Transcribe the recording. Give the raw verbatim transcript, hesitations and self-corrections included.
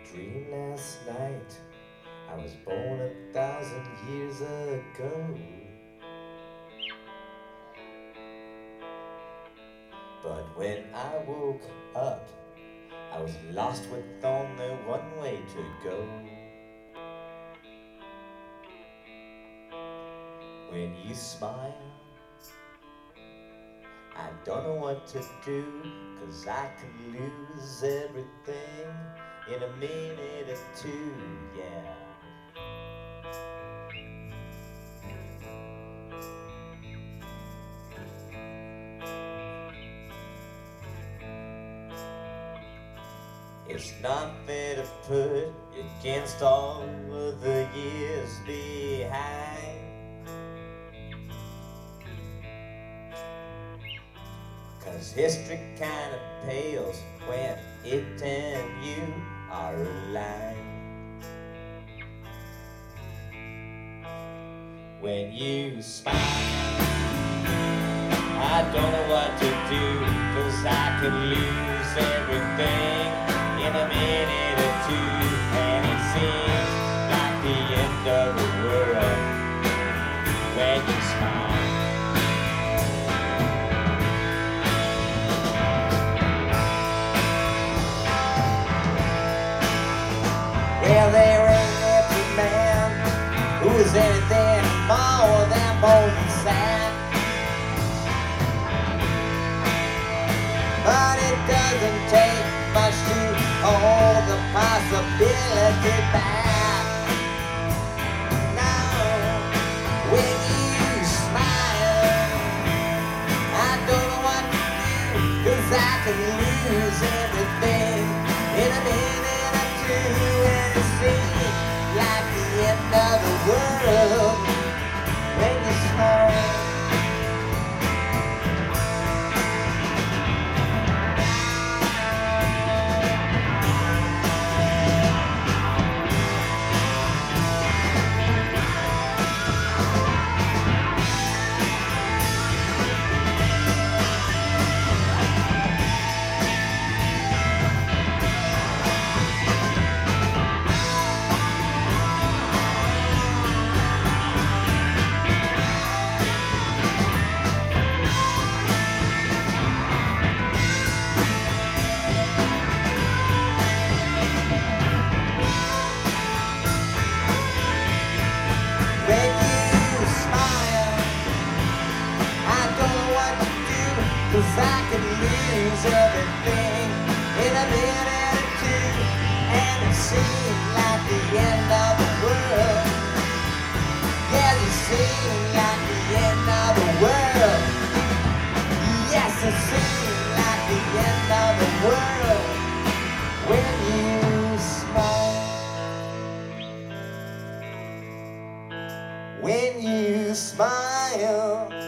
dream last night. I was born a thousand years ago. But when I woke up, I was lost with only one way to go. When you smile, I don't know what to do, 'cause I can lose everything in a minute or two, yeah. It's nothing to put against all of the years behind. 'Cause history kind of pales when it and you are aligned. When you smile, I don't know what to do, 'cause I could lose everything in a minute or two, and it seems like the end of the world when you smile. Well, there ain't every man who is anything more than bold and sad, but it doesn't take much to hold the possibility back. Now, when you smile, I don't know what to do, 'cause I can lose everything in a minute or two, and it seems like the end of the world when you smile. When you smile, I don't know what to do, 'cause I can lose everything in a minute or two, and it seems like the end of the world. Yeah, it seems like the end of the world. Yes, it seems like the end of the world when you smile. When you smile.